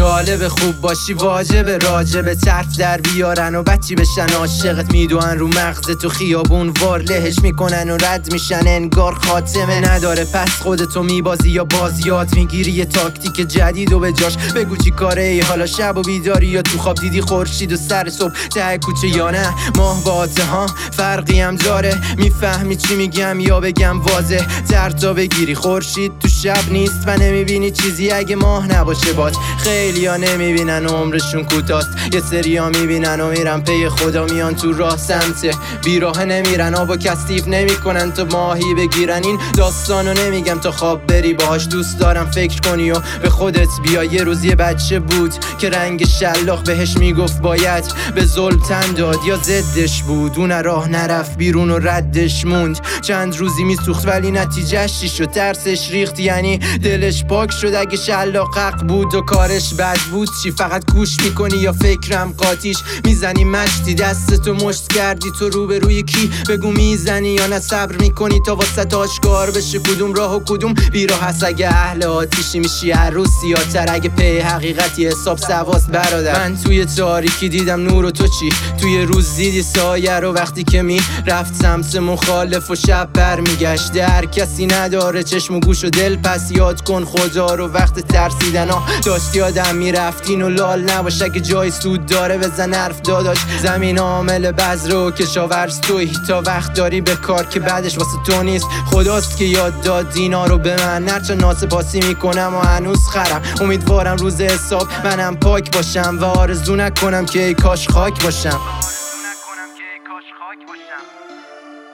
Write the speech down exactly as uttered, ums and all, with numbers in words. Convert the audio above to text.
جالب خوب باشی واجبه، راجبه طرف در بیارن و بچی بشن عاشقت، میدوئن رو مغز تو خیابون وار لهش میکنن و رد میشن انگار خاتمه نداره. پس خودتو میبازی یا باز یاد میگیری یه تاکتیک جدید و به جاش بگو چی کاره ای، حالا شب و بیداری یا تو خواب دیدی خورشید و سر صبح ته کوچه یا نه ماه با آته ها فرقی هم داره، میفهمی چی میگم یا بگم واضح تر تا بگیری خورشید تو شب نیست و نمیبینی چیزی اگه ماه نباشه باد. خیلی ها نمیبینن و عمرشون کوتاست، یه سری ها میبینن و میرن پی خدا، میان تو راه سمت بیراه نمیرن، آب و کثیف نمیکنن تا ماهی بگیرن. این داستانو نمیگم تا خواب بری باهاش، دوست دارم فکر کنی و به خودت بیا. یه روز یه بچه بود که رنگ شلاق بهش میگفت باید به ظلم تن داد، یا ضدش بود اون راه نرفت بیرون و ردش موند. چند روزی میسوخت ولی نتیجهش چی شد؟ ترسش ریخت، یعنی دلش پاک شد. اگه شلاق حق بود و کارش بد بود چی؟ فقط گوش میکنی یا فکرم قاطیش میزنی مشتی دستتو مشت کردی تو رو به روی کی؟ بگو میزنی یا نه صبر میکنی تا واسه آشکار بشه کدوم راه و کدوم بیراه هست؟ اگه اهل آتیشی میشی عروس سیاتر، اگه پی حقیقتی حساب سواست برادر. من توی تاریکی دیدم نور و تو چی؟ توی روز دیدی سایه رو وقتی که می رفت سمت مخالف و شب بر میگشت. در کسی نداره چشم و گوش و دل، پس یاد کن خدا رو وقت ترسیدن ها داشت یادم میرفتین و لال نباش اگه جای سود داره بزن حرف داداش. زمین عامل بذر و کشاورز توی تا وقت داری به کار که بعدش واسه تو نیست. خداست که یاد داد اینا رو به من، هرچه ناسپاسی میکنم و هنوز خرم. امیدوارم روز حساب منم پاک باشم و آرزو نکنم که ای کاش خاک باشم.